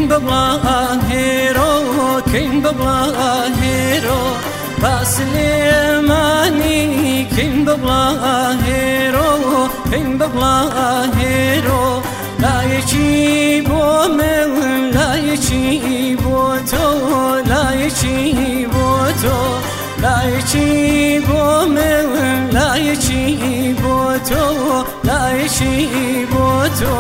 ببڵان هێرۆ کەین ببڵان هێرۆ با سلێمانی کەین ببڵان هێرۆ کەین ببڵان هێرۆ لایەکی بۆ من لایەکی بۆ تۆ لایەکی بۆ تۆ لایەکی بۆ من لایەکی بۆ تۆ لایەکی بۆ تۆ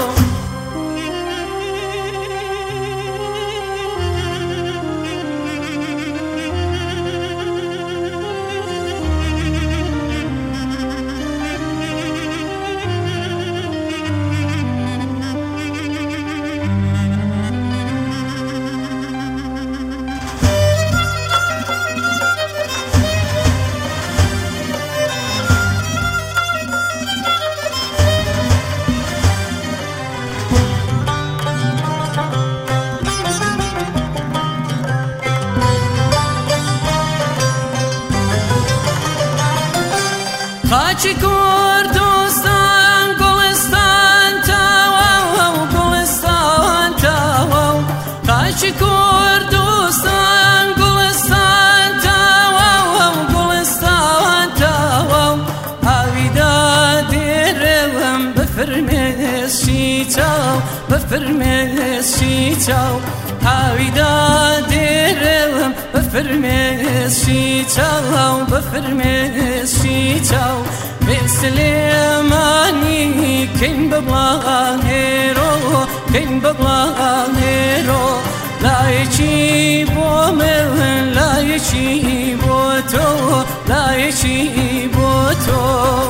خاچی کوردستان گلستان تاواو گلستان تاواو خاچی کوردستان گلستان تاواو گلستان تاواو ئاویدا دێرەوەم بەفرمێسکی چاو بەفرمێسکی چاو ئاویدا دێرەوەم بەفرمێسکی چاو بەفرمێسکی چاو سلێمانی کەین ببڵان هێرۆ کەین ببڵان هێرۆ لایەکی بۆ من لایەکی بۆ تۆ لایەکی بۆ تۆ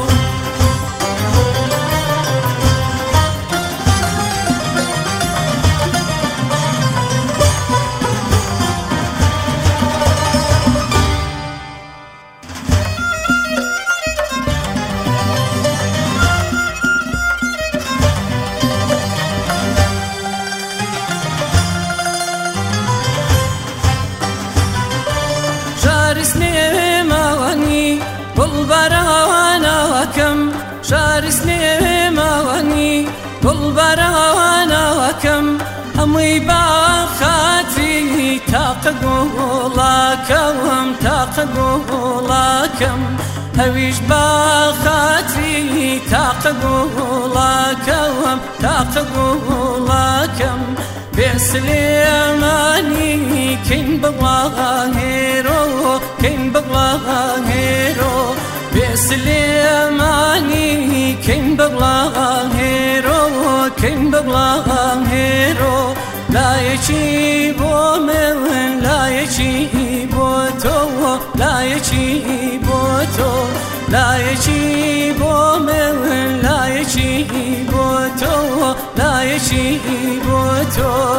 گوڵبەرەوانەوەکەم شاری سلێمانی گوڵبەرەوانەوەکەم هەمووی با خاتری تاقە گوڵاکەوم تاقە گوڵاکەم هەویش با خاتری تاقە گوڵاکەوم تاقە گوڵاکەم بێ سلێمانی کەین ببڵان هێرۆ کەین ببڵان هێرۆ بێ سلێمانی کەین ببڵان هێرۆ کەین ببڵان هێرۆ لایەکی بۆ من لایەکی بۆ تۆ لایەکی بۆ تۆ لایەکی بۆ من لایەکی بۆ تۆ لایەکی بۆ تۆ